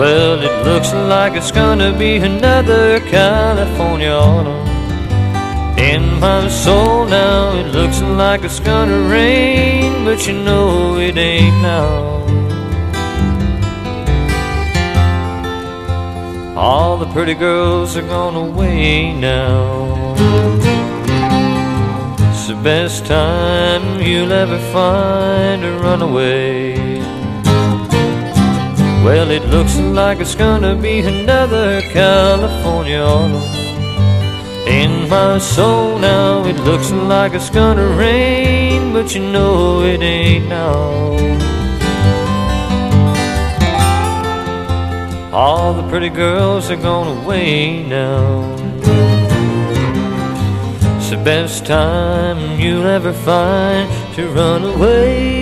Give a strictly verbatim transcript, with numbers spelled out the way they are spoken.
Well, it looks like it's gonna be another California autumn. In my soul now, it looks like it's gonna rain, but you know it ain't now. All the pretty girls are gone away now. It's the best time you'll ever find a runaway. Well, it looks like it's gonna be another California autumn. In my soul now, it looks like it's gonna rain, but you know it ain't now. All the pretty girls are gone away now. It's the best time you'll ever find to run away.